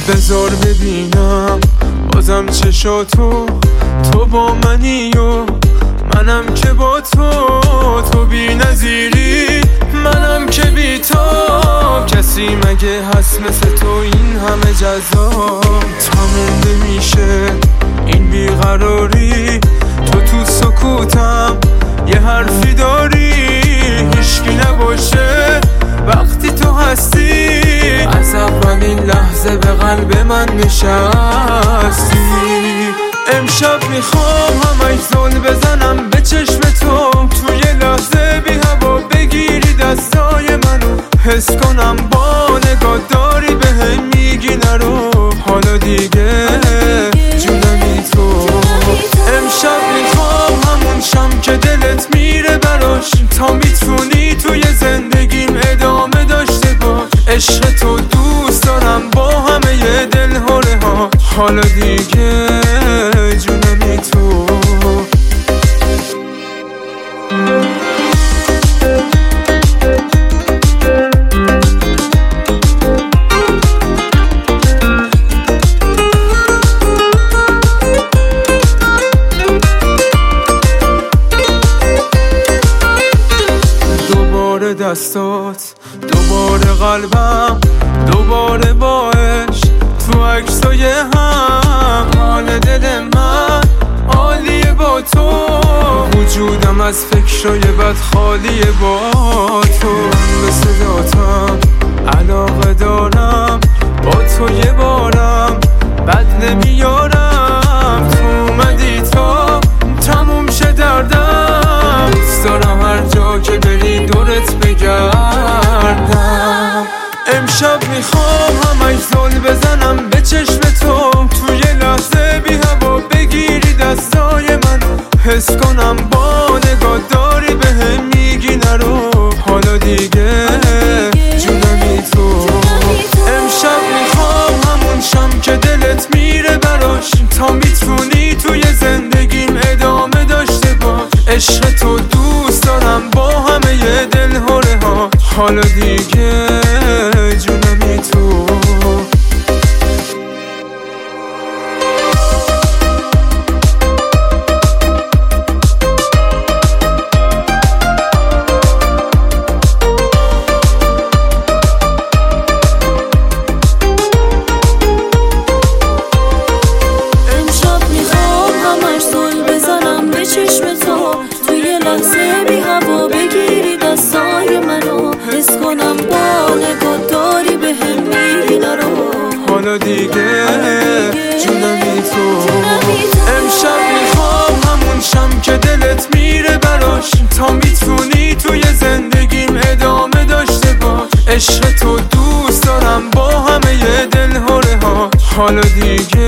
بذار ببینم بازم چشاتو، تو با منی و منم که با تو بی نظیری، منم که بی تو. کسی مگه هست مثل تو این همه جذاب؟ تموم نمیشه این بیقراری، تو سکوتم یه حرفی داری، هیچکی نباشه وقتی تو هستی. از اولین لحظه به قلب من نشستی. امشب میخوام همش زل بزنم به چشم تو یه لحظه بی هوا بگیری دستای منو، حس کنم با نگاه داری بهم میگی نرو، حالا دیگه جونمی تو. امشب میخوام همون شم که دلت میره براش، تا میتونی توی زندگیم ادامه داشته باش. عشق تو دوست دارم با همه ی دلهاره ها، حالا دیگه جونمی تو. دوباره دستات، دوباره قلبم، دوباره با عشق تو عکسای هم. حال دل من عالیه با تو، وجودم از فکرای بد خالیه با تو. من به صداتم علاقه دارم، با تو یه بارم بد نمیارم. تو اومدی تا تموم شه دردم، دوست دارم هر جا که بری دورت بگردم. امشب میخوام همش زل بزنم به چشم تو یه لحظه بی هوا بگیری دستای منو، حس کنم با نگاه داری بهم میگی نرو، حالا دیگه جونمی تو. امشب میخوام همون شم که دلت میره براش، تا میتونی توی زندگیم ادامه داشته باش. عشق تو دوست دارم با همه ی دلهاره ها، حالا دیگه جونمی تو. حالا دیگه جونمی تو. امشب میخوام همون شم که دلت میره براش، تا میتونی توی زندگیم ادامه داشته باش. عشق تو دوست دارم با همه ی دلهاره ها، حالا دیگه